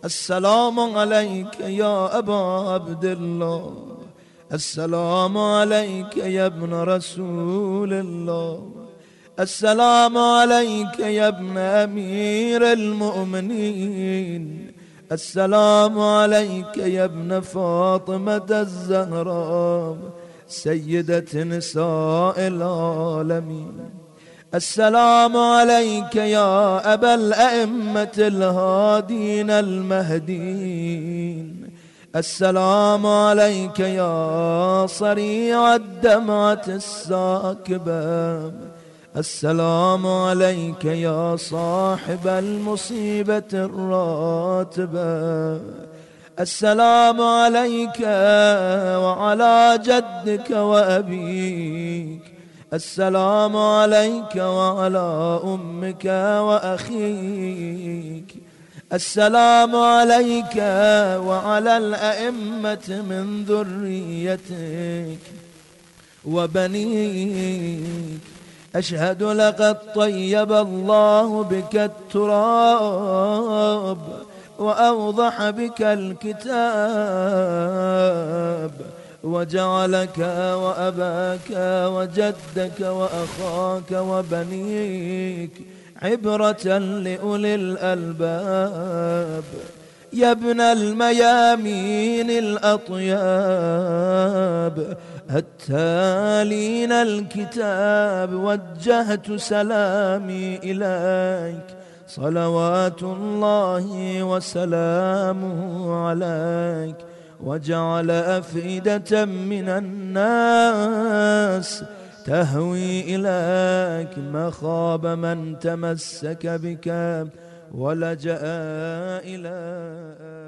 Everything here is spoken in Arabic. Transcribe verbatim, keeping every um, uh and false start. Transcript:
السلام عليك يا أبا عبد الله، السلام عليك يا ابن رسول الله، السلام عليك يا ابن أمير المؤمنين، السلام عليك يا ابن فاطمة الزهراء سيدة نساء العالمين، السلام عليك يا أبا الأئمة الهادين المهديين، السلام عليك يا صريع الدمعة الساكبة، السلام عليك يا صاحب المصيبة الراتبة، السلام عليك وعلى جدك وأبيك، السلام عليك وعلى أمك وأخيك، السلام عليك وعلى الأئمة من ذريتك وبنيك. أشهد لقد طيب الله بك التراب وأوضح بك الكتاب وجعلك وأباك وجدك وأخاك وبنيك عبرة لأولي الألباب. يا ابن الميامين الأطياب التالين الكتاب وجهت سلامي إليك، صلوات الله وسلامه عليك، وجعل أفئدة من الناس تهوي إليك، ما خاب من تمسك بك ولجأ إليك.